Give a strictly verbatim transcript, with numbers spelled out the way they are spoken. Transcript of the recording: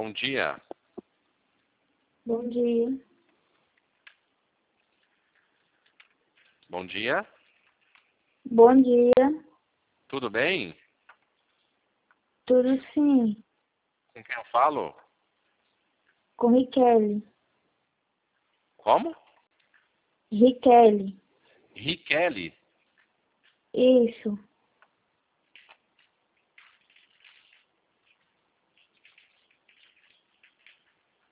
Bom dia. Bom dia. Bom dia. Bom dia. Tudo bem? Tudo sim. Com quem eu falo? Com Riquele. Como? Riquele. Riquele. Isso.